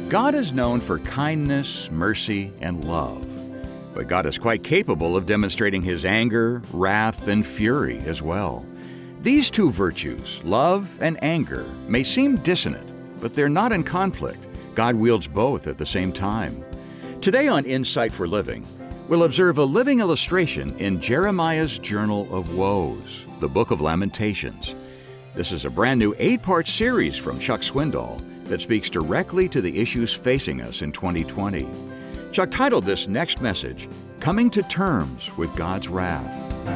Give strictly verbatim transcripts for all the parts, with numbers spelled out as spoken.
God is known for kindness, mercy, and love. But God is quite capable of demonstrating His anger, wrath, and fury as well. These two virtues, love and anger, may seem dissonant, but they're not in conflict. God wields both at the same time. Today on Insight for Living, we'll observe a living illustration in Jeremiah's Journal of Woes, the Book of Lamentations. This is a brand new eight-part series from Chuck Swindoll that speaks directly to the issues facing us in twenty twenty. Chuck titled this next message, Coming to Terms with God's Wrath.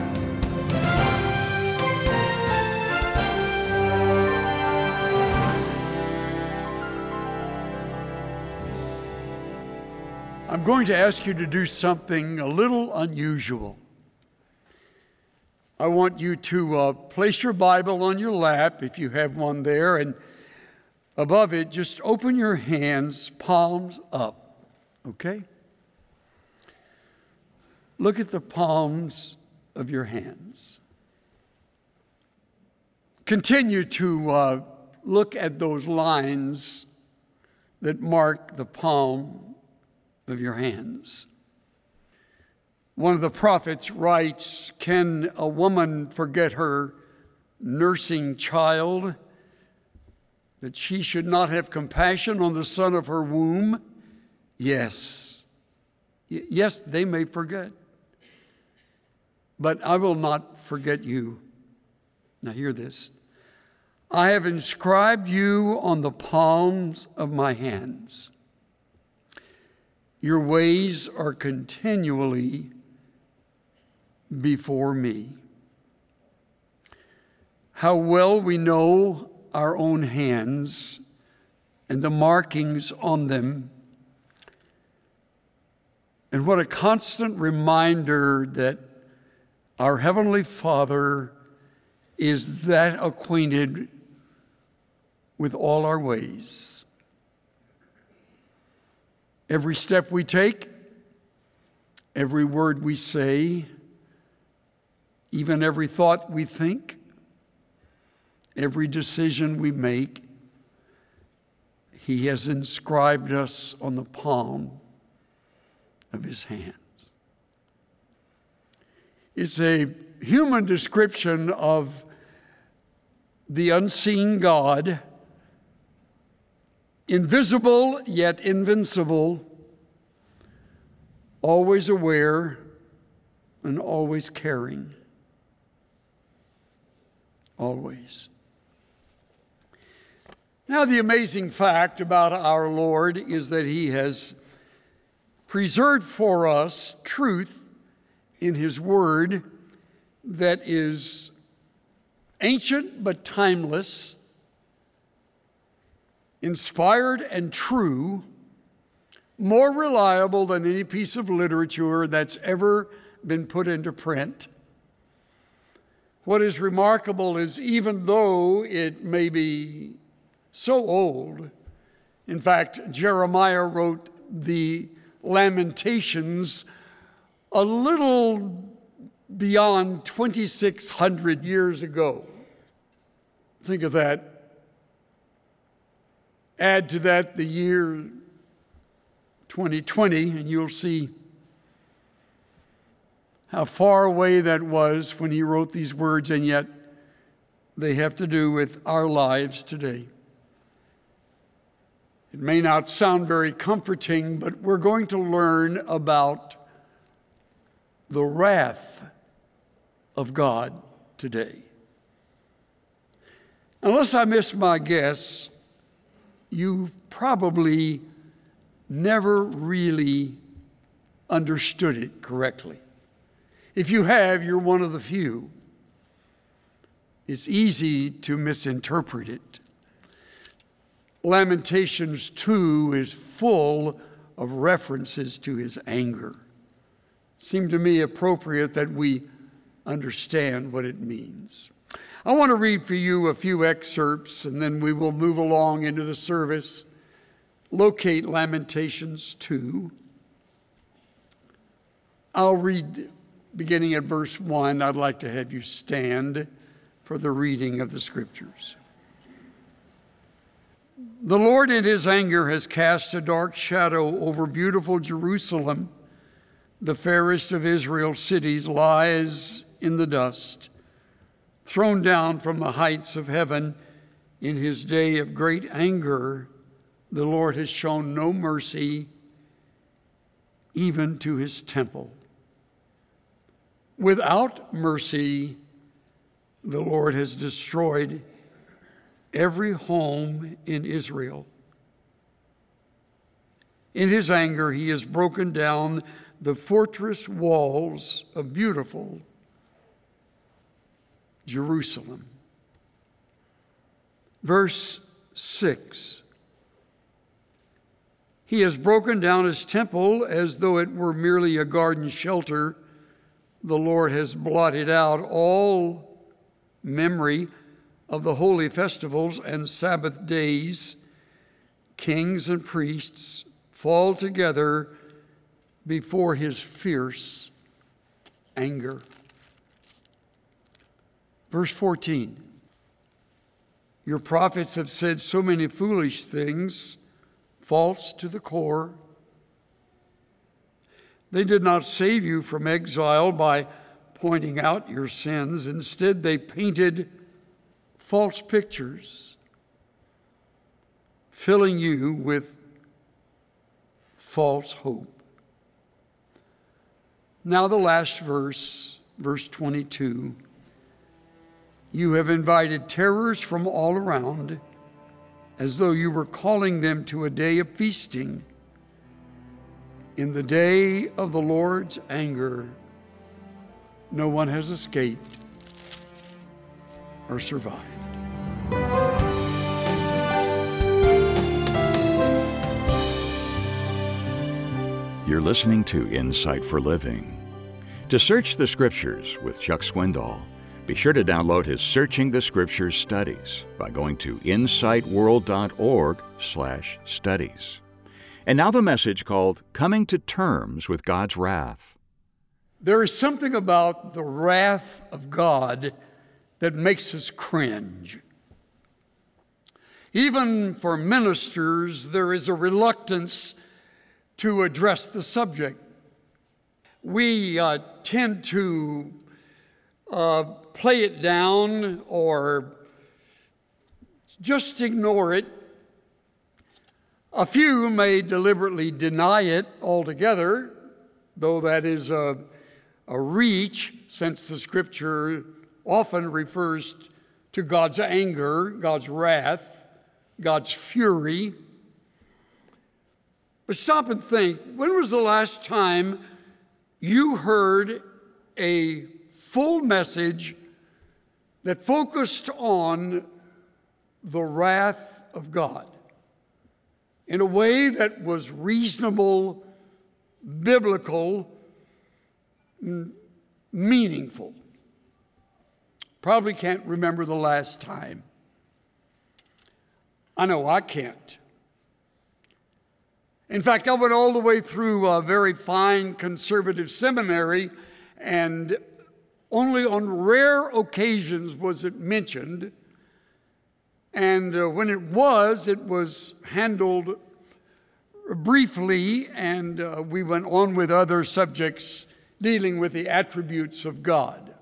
I'm going to ask you to do something a little unusual. I want you to uh, place your Bible on your lap, if you have one there, and above it, just open your hands, palms up, okay? Look at the palms of your hands. Continue to uh, look at those lines that mark the palm of your hands. One of the prophets writes, "Can a woman forget her nursing child, that she should not have compassion on the son of her womb?" Yes. Y- yes, they may forget. But I will not forget you. Now hear this. I have inscribed you on the palms of my hands. Your ways are continually before me. How well we know our own hands and the markings on them, and what a constant reminder that our Heavenly Father is that acquainted with all our ways. Every step we take, every word we say, even every thought we think, every decision we make, He has inscribed us on the palm of His hands. It's a human description of the unseen God, invisible yet invincible, always aware and always caring. Always. Now, the amazing fact about our Lord is that He has preserved for us truth in His Word that is ancient but timeless, inspired and true, more reliable than any piece of literature that's ever been put into print. What is remarkable is even though it may be so old, in fact, Jeremiah wrote the Lamentations a little beyond twenty-six hundred years ago. Think of that. Add to that the year twenty twenty, and you'll see how far away that was when he wrote these words, and yet they have to do with our lives today. It may not sound very comforting, but we're going to learn about the wrath of God today. Unless I miss my guess, you've probably never really understood it correctly. If you have, you're one of the few. It's easy to misinterpret it. Lamentations two is full of references to His anger. Seemed to me appropriate that we understand what it means. I want to read for you a few excerpts, and then we will move along into the service. Locate Lamentations two. I'll read beginning at verse one. I'd like to have you stand for the reading of the Scriptures. The Lord in his anger has cast a dark shadow over beautiful Jerusalem. The fairest of Israel's cities lies in the dust, thrown down from the heights of heaven. In his day of great anger, the Lord has shown no mercy, even to his temple. Without mercy, the Lord has destroyed every home in Israel. In his anger, he has broken down the fortress walls of beautiful Jerusalem. Verse six. He has broken down his temple as though it were merely a garden shelter. The Lord has blotted out all memory of the holy festivals and Sabbath days. Kings and priests fall together before his fierce anger. Verse fourteen. Your prophets have said so many foolish things, false to the core. They did not save you from exile by pointing out your sins. Instead, they painted false pictures, filling you with false hope. Now the last verse, verse twenty-two. You have invited terrors from all around, as though you were calling them to a day of feasting. In the day of the Lord's anger, no one has escaped or survived. You're listening to Insight for Living. To search the Scriptures with Chuck Swindoll, be sure to download his Searching the Scriptures studies by going to insight world dot org slash studies. And now the message called Coming to Terms with God's Wrath. There is something about the wrath of God that makes us cringe. Even for ministers, there is a reluctance to address the subject. We uh, tend to uh, play it down or just ignore it. A few may deliberately deny it altogether, though that is a, a reach, since the Scripture often refers to God's anger, God's wrath, God's fury. But stop and think, when was the last time you heard a full message that focused on the wrath of God in a way that was reasonable, biblical, m- meaningful? Probably can't remember the last time. I know I can't. In fact, I went all the way through a very fine conservative seminary, and only on rare occasions was it mentioned. And uh, when it was, it was handled briefly, and uh, we went on with other subjects dealing with the attributes of God.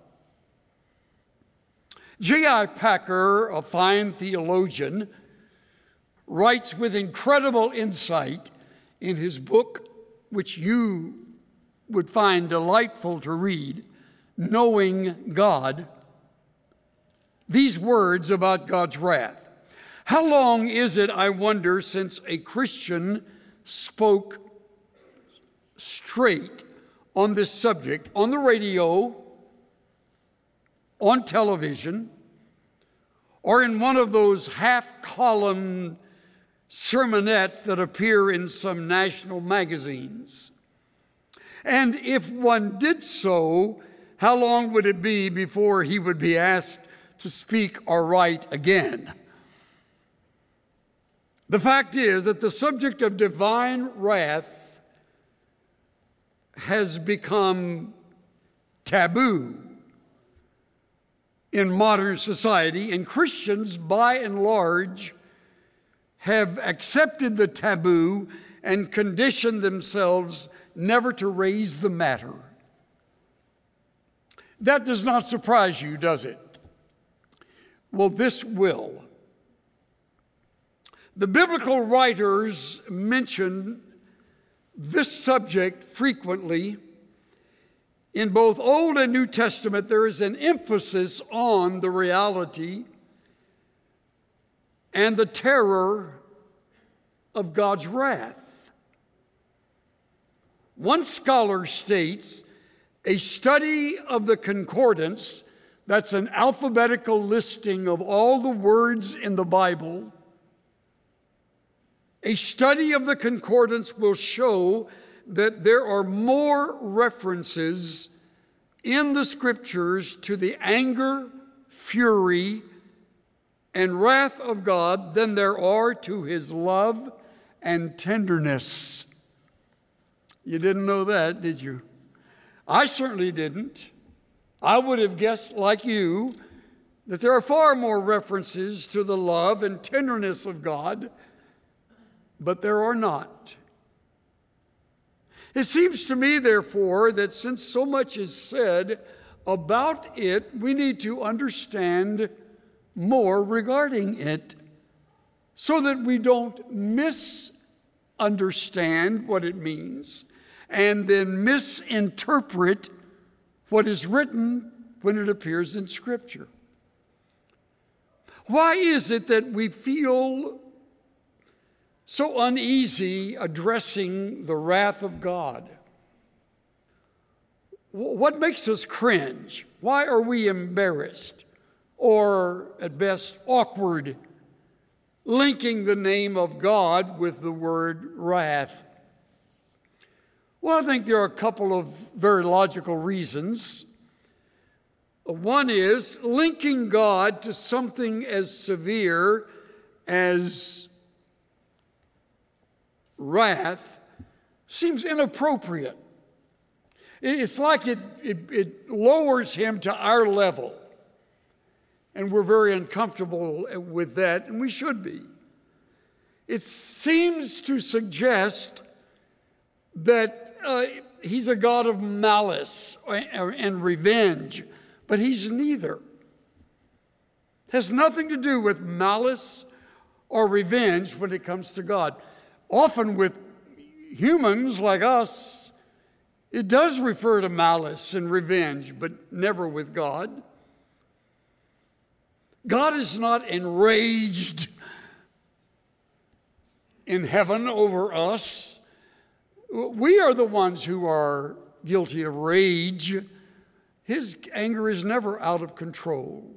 J I Packer, a fine theologian, writes with incredible insight in his book, which you would find delightful to read, Knowing God, these words about God's wrath. How long is it, I wonder, since a Christian spoke straight on this subject on the radio, on television, or in one of those half-column sermonettes that appear in some national magazines? And if one did so, how long would it be before he would be asked to speak or write again? The fact is that the subject of divine wrath has become taboo in modern society, and Christians, by and large, have accepted the taboo and conditioned themselves never to raise the matter. That does not surprise you, does it? Well, this will. The biblical writers mention this subject frequently. In both Old and New Testament, there is an emphasis on the reality and the terror of God's wrath. One scholar states, a study of the concordance, that's an alphabetical listing of all the words in the Bible, a study of the concordance will show that there are more references in the scriptures to the anger, fury, and wrath of God than there are to his love and tenderness. You didn't know that, did you? I certainly didn't. I would have guessed, like you, that there are far more references to the love and tenderness of God, but there are not. It seems to me, therefore, that since so much is said about it, we need to understand more regarding it so that we don't misunderstand what it means and then misinterpret what is written when it appears in Scripture. Why is it that we feel so uneasy addressing the wrath of God? What makes us cringe? Why are we embarrassed or, at best, awkward, linking the name of God with the word wrath? Well, I think there are a couple of very logical reasons. One is linking God to something as severe as wrath seems inappropriate. It's like it, it, it lowers him to our level. And we're very uncomfortable with that, and we should be. It seems to suggest that uh, he's a God of malice and revenge, but he's neither. It has nothing to do with malice or revenge when it comes to God. Often with humans like us, it does refer to malice and revenge, but never with God. God is not enraged in heaven over us. We are the ones who are guilty of rage. His anger is never out of control.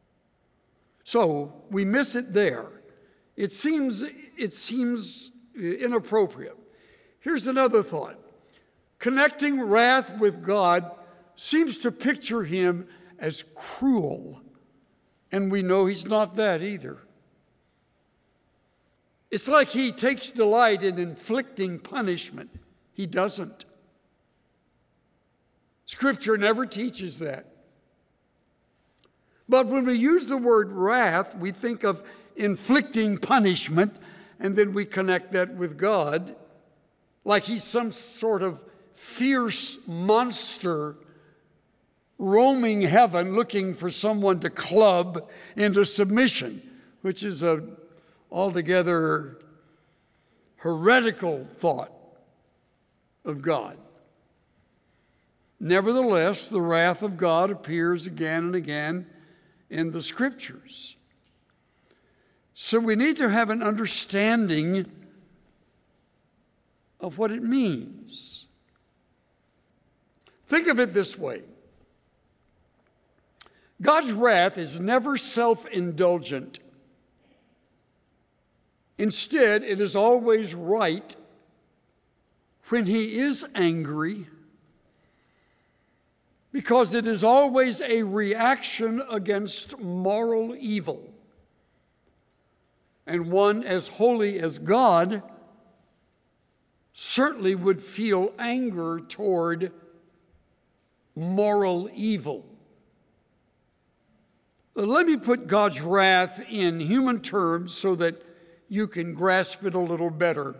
So we miss it there. It seems, it seems inappropriate. Here's another thought. Connecting wrath with God seems to picture him as cruel, and we know he's not that either. It's like he takes delight in inflicting punishment. He doesn't. Scripture never teaches that. But when we use the word wrath, we think of inflicting punishment, and then we connect that with God, like he's some sort of fierce monster roaming heaven looking for someone to club into submission, which is a altogether heretical thought of God. Nevertheless, the wrath of God appears again and again in the Scriptures. So we need to have an understanding of what it means. Think of it this way. God's wrath is never self-indulgent. Instead, it is always right when he is angry, because it is always a reaction against moral evil. And one as holy as God certainly would feel anger toward moral evil. Let me put God's wrath in human terms so that you can grasp it a little better.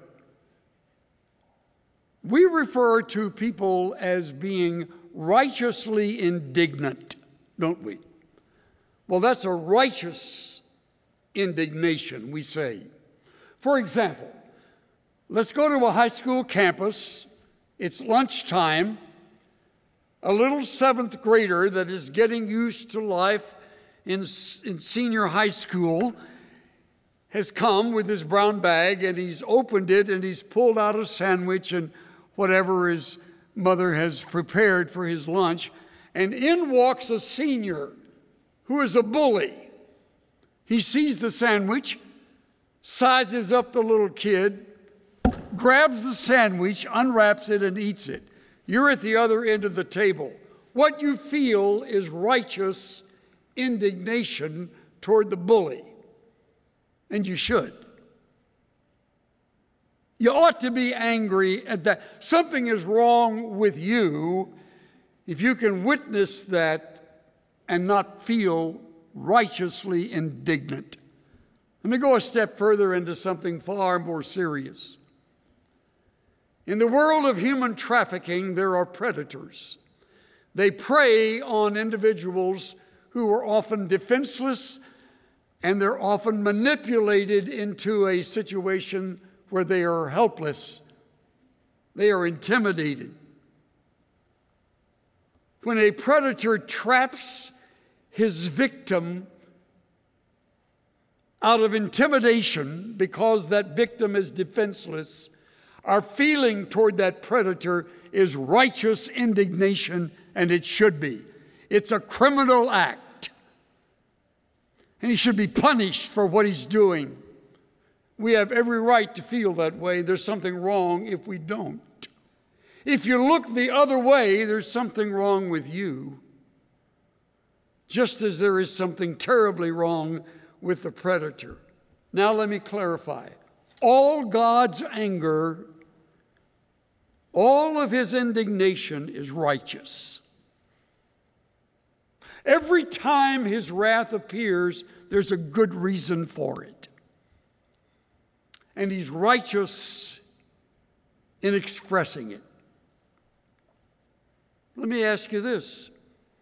We refer to people as being righteously indignant, don't we? Well, that's a righteous indignation, we say. For example, let's go to a high school campus. It's lunchtime. A little seventh grader that is getting used to life in, in senior high school has come with his brown bag, and he's opened it, and he's pulled out a sandwich and whatever his mother has prepared for his lunch. And in walks a senior who is a bully. He sees the sandwich, sizes up the little kid, grabs the sandwich, unwraps it, and eats it. You're at the other end of the table. What you feel is righteous indignation toward the bully, and you should. You ought to be angry at that. Something is wrong with you if you can witness that and not feel righteously indignant. Let me go a step further into something far more serious. In the world of human trafficking, there are predators. They prey on individuals who are often defenseless, and they're often manipulated into a situation where they are helpless. They are intimidated. When a predator traps his victim out of intimidation because that victim is defenseless, our feeling toward that predator is righteous indignation, and it should be. It's a criminal act, and he should be punished for what he's doing. We have every right to feel that way. There's something wrong if we don't. If you look the other way, there's something wrong with you, just as there is something terribly wrong with the predator. Now let me clarify. All God's anger, all of his indignation is righteous. Every time his wrath appears, there's a good reason for it. And he's righteous in expressing it. Let me ask you this.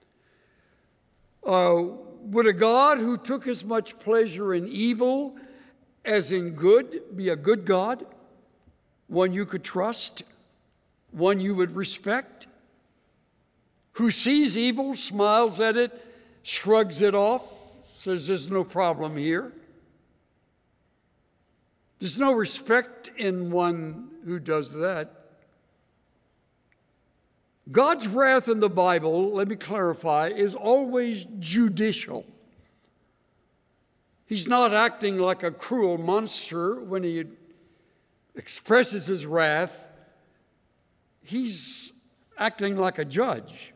Uh, would a God who took as much pleasure in evil as in good be a good God? One you could trust? One you would respect? Who sees evil, smiles at it, shrugs it off, says there's no problem here? There's no respect in one who does that. God's wrath in the Bible, let me clarify, is always judicial. He's not acting like a cruel monster when he expresses his wrath. He's acting like a judge,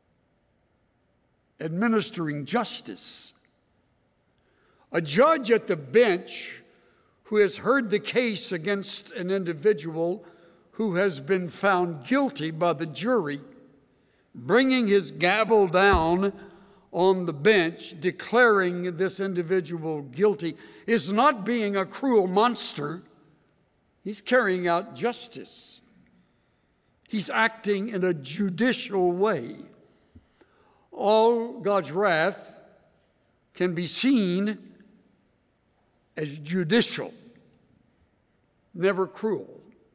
administering justice. A judge at the bench who has heard the case against an individual who has been found guilty by the jury, bringing his gavel down on the bench, declaring this individual guilty, is not being a cruel monster. He's carrying out justice. He's acting in a judicial way. All God's wrath can be seen as judicial, never cruel.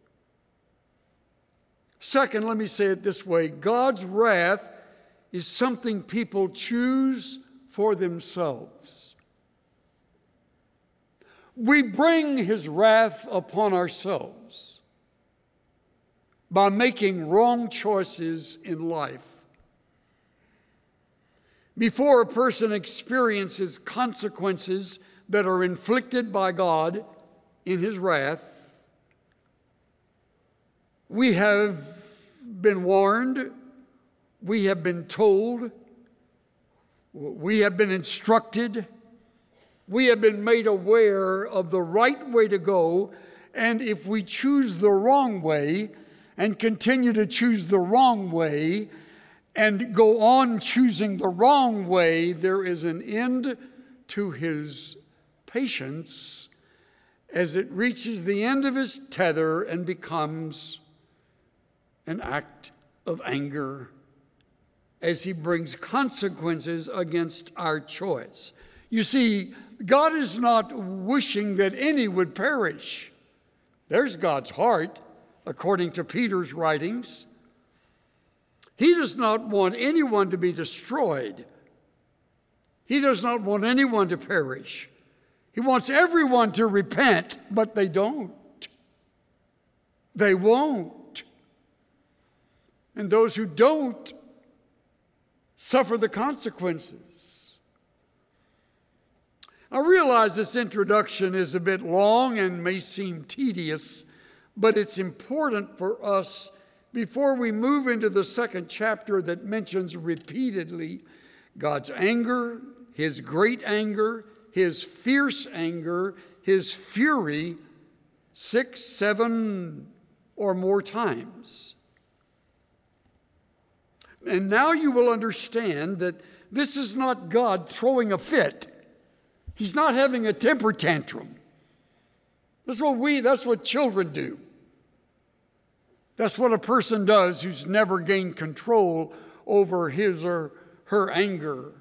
Second, let me say it this way. God's wrath is something people choose for themselves. We bring his wrath upon ourselves by making wrong choices in life. Before a person experiences consequences that are inflicted by God in his wrath, we have been warned, we have been told, we have been instructed, we have been made aware of the right way to go, and if we choose the wrong way and continue to choose the wrong way and go on choosing the wrong way, there is an end to his patience as it reaches the end of its tether and becomes an act of anger, as he brings consequences against our choice. You see, God is not wishing that any would perish. There's God's heart, according to Peter's writings. He does not want anyone to be destroyed. He does not want anyone to perish. He wants everyone to repent, but they don't. They won't. And those who don't suffer the consequences. I realize this introduction is a bit long and may seem tedious, but it's important for us before we move into the second chapter that mentions repeatedly God's anger, his great anger, his fierce anger, his fury, six, seven, or more times. And now you will understand that this is not God throwing a fit. He's not having a temper tantrum. That's what we, that's what children do. That's what a person does who's never gained control over his or her anger.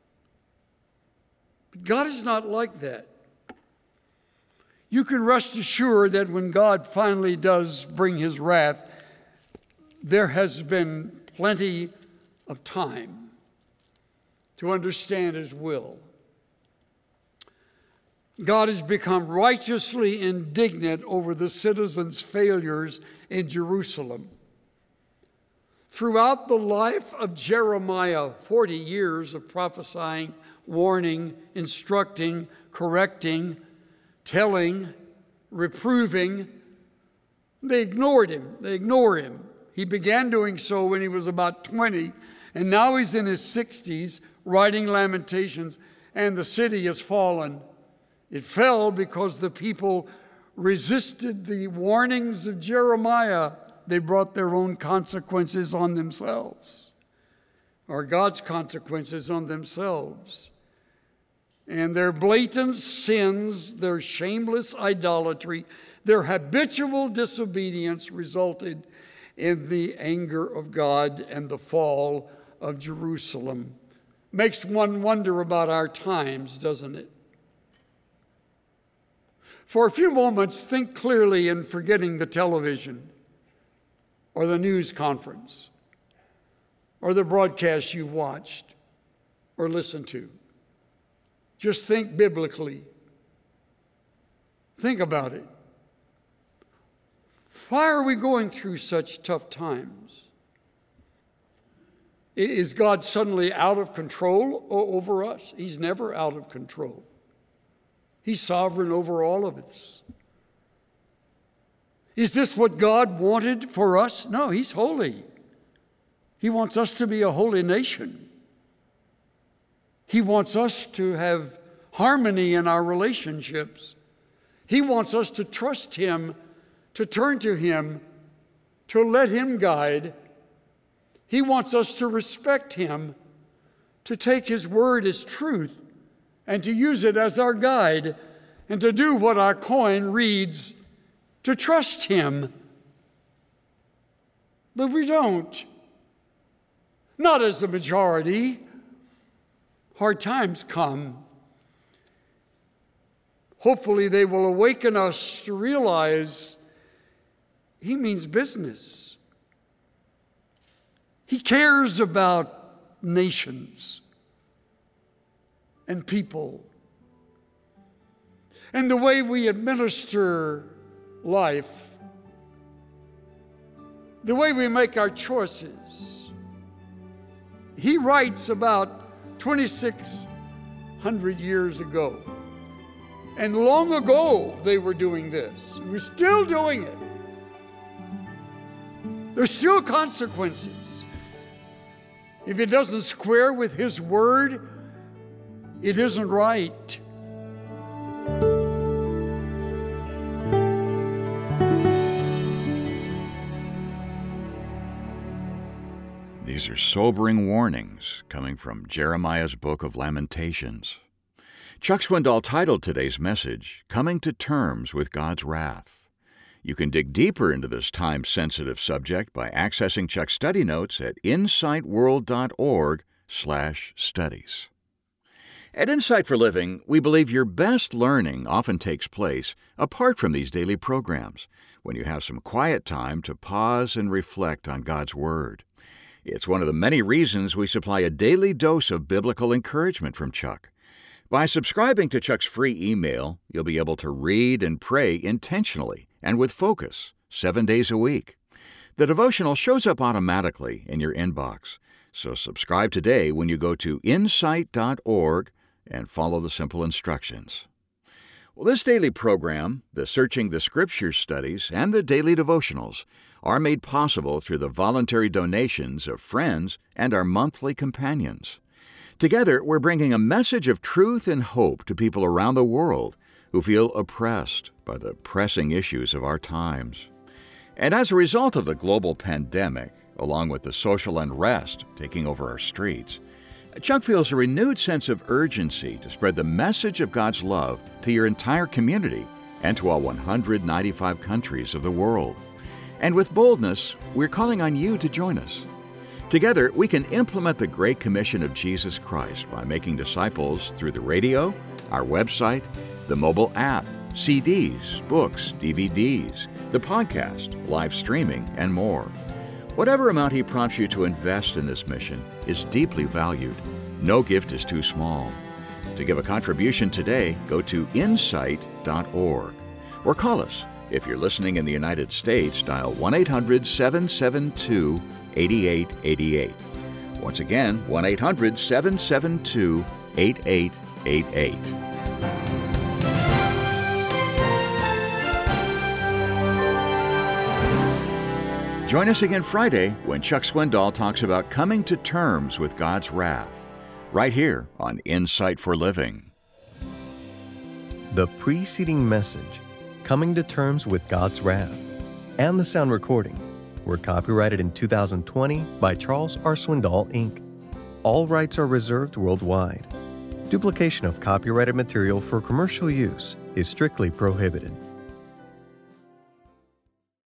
But God is not like that. You can rest assured that when God finally does bring his wrath, there has been plenty of time to understand his will. God has become righteously indignant over the citizens' failures in Jerusalem. Throughout the life of Jeremiah, forty years of prophesying, warning, instructing, correcting, telling, reproving, they ignored him. They ignore him. He began doing so when he was about twenty, and now he's in his sixties, writing Lamentations, and the city has fallen. It fell because the people resisted the warnings of Jeremiah. They brought their own consequences on themselves, or God's consequences on themselves. And their blatant sins, their shameless idolatry, their habitual disobedience resulted in the anger of God and the fall of Jerusalem. Makes one wonder about our times, doesn't it? For a few moments, think clearly in forgetting the television or the news conference or the broadcast you've watched or listened to. Just think biblically. Think about it. Why are we going through such tough times? Is God suddenly out of control over us? He's never out of control. He's sovereign over all of us. Is this what God wanted for us? No, he's holy. He wants us to be a holy nation. He wants us to have harmony in our relationships. He wants us to trust him, to turn to him, to let him guide. He wants us to respect him, to take his word as truth, and to use it as our guide, and to do what our coin reads, to trust him. But we don't. Not as the majority. Hard times come. Hopefully they will awaken us to realize he means business. He cares about nations and people, and the way we administer life, the way we make our choices. He writes about twenty-six hundred years ago, and long ago they were doing this. We're still doing it. There's still consequences. If it doesn't square with his word, it isn't right. These are sobering warnings coming from Jeremiah's book of Lamentations. Chuck Swindoll titled today's message, Coming to Terms with God's Wrath. You can dig deeper into this time-sensitive subject by accessing Chuck's study notes at insight world dot org slash studies. At Insight for Living, we believe your best learning often takes place apart from these daily programs, when you have some quiet time to pause and reflect on God's Word. It's one of the many reasons we supply a daily dose of biblical encouragement from Chuck. By subscribing to Chuck's free email, you'll be able to read and pray intentionally and with focus seven days a week. The devotional shows up automatically in your inbox, so subscribe today when you go to insight dot org and follow the simple instructions. Well, this daily program, the Searching the Scriptures studies, and the daily devotionals are made possible through the voluntary donations of friends and our monthly companions. Together, we're bringing a message of truth and hope to people around the world who feel oppressed by the pressing issues of our times. And as a result of the global pandemic, along with the social unrest taking over our streets, Chuck feels a renewed sense of urgency to spread the message of God's love to your entire community and to all one hundred ninety-five countries of the world. And with boldness, we're calling on you to join us. Together, we can implement the Great Commission of Jesus Christ by making disciples through the radio, our website, the mobile app, C Ds, books, D V Ds, the podcast, live streaming, and more. Whatever amount He prompts you to invest in this mission is deeply valued. No gift is too small. To give a contribution today, go to insight dot org or call us. If you're listening in the United States, dial one eight hundred seven seven two eight eight eight eight. Once again, one eight hundred seven seven two eight eight eight eight. Join us again Friday when Chuck Swindoll talks about coming to terms with God's wrath, right here on Insight for Living. The preceding message, Coming to Terms with God's Wrath, and the sound recording were copyrighted in two thousand twenty by Charles R. Swindoll, Incorporated. All rights are reserved worldwide. Duplication of copyrighted material for commercial use is strictly prohibited.